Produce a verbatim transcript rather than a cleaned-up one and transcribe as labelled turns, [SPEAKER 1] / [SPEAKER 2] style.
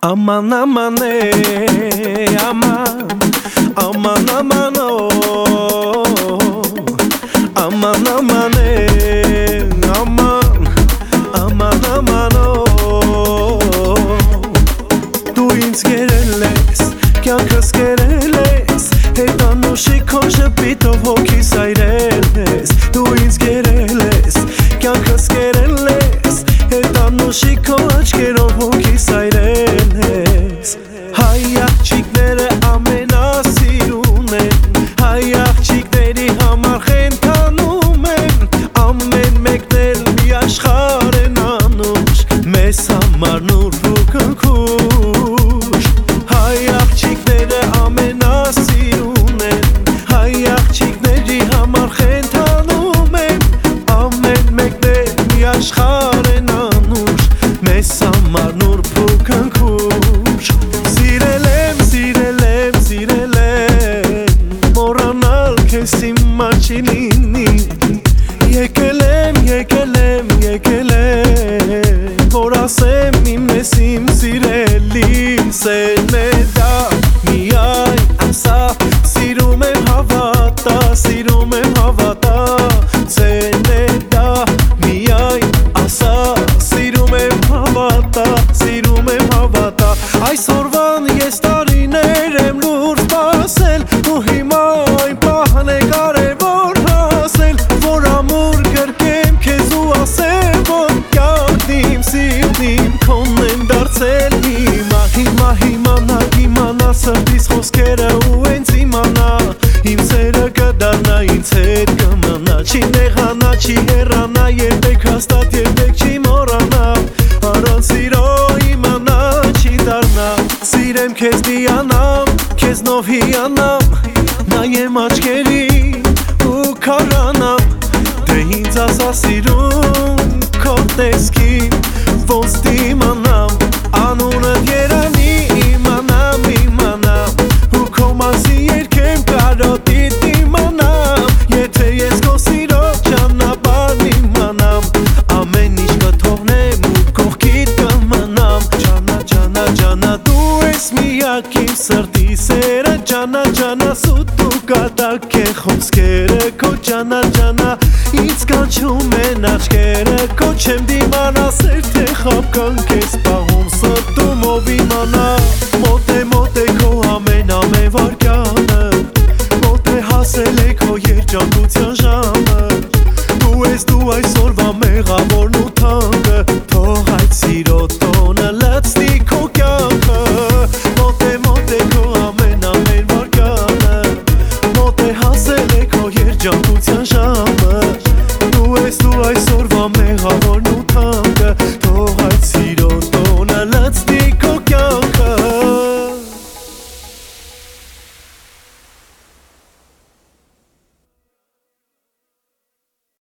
[SPEAKER 1] Aman aman ey aman Aman aman oh Aman aman ey aman Aman aman oh Դու ինձ գերել ես, կյանքս գերել ես Հետանուշի քո շպիտով հոգիս այրել ես Դու ինձ գերել ես, կյանքս գերել ես Հետանուշի քո աչքերով հոգիս այրել ես Հայ աղջիկները ամենասիրուն են Հայ աղջիկների համար խենթանում են Ամեն մեկն էլ մի աշխարհ են անուշ Մեզ համար նուր ու կնքուշ Հայ աղջիկները ամենասիրուն են Հայ աղջիկների համար խենթանում են Ամեն մեկն էլ մի աշխարհ են անուշ Մեզ համար նուր ու կնքուշ Սիրել եմ, սիրել եմ, սիրել եմ Մոռանալ քեզ հիմա չի լինի Եկել եմ, եկել եմ, եկել եմ Որ ասեմ իմ ես իմ սիրելին Սերն է դա միայն ասա Սիրում եմ հավատա, սիրում եմ հավատա Սերն է դա միայն ասա Սիրում եմ հավատա, սիրում եմ հավատա Այսօրվան ես տարիներ եմ լուր սպասել Ու հիմա այն պահն է կարևոր հասել Որ ամուր գրկեմ քեզ ու ասեմ Որ կյանքն իմ սիրտն իմ քոնն են դարձել Հիմա, հիմա, հիմանա, իմանա սրտիս խոսքերը ու հենց իմանա Իմ սերը կդառնա, ինձ հետ կմնա Չի նեղանա, չի հեռանա, երբեք հաստատ, երբեք չի մոռանա Առանց սիրո իմանա, չի դառնա Սիրեմ քեզ դիանամ, քեզնով հիանամ Նայեմ աչքերին ու քարանամ Դե ինձ ասա սիրում քո տեսքին Ոնց դիմանամ, անունդ երանի իմանամ, իմանամ Ու քո մասի երգեմ կարոտիդ դիմանամ Եթե ես քո սիրո ճանապարհն իմանամ Ամեն ինչ կթողնեմ ու կողքիդ կմնամ Ջանա, ջանա, ջանա դու ես միակ իմ սրտի սերը Ջանա, ջանա սուտ ու կատակ է խոսքերը Քո ջանա, ջանա ինձ կանչում են աչքերը Քո չեմ դիմանա սեր թե խապկան քեզ պահում սրտում ով իմանա Մոտ է, մոտ է քո ամեն ամեն վարկյանը Մոտ է հասել է քո երջանկության ժամը Դու ես դու այսօրվա մեղավորն ու թանկը Թող այդ սիրո տոնը լցնի քո կյանքը Մոտ է, մոտ է քո ամեն ամեն վարկյանը Մոտ է հասել է քո երջանկության ժամը Դու ես դու այսօրվա մեղավորն ու թանկը Թող այդ սիրո տոնը լցնի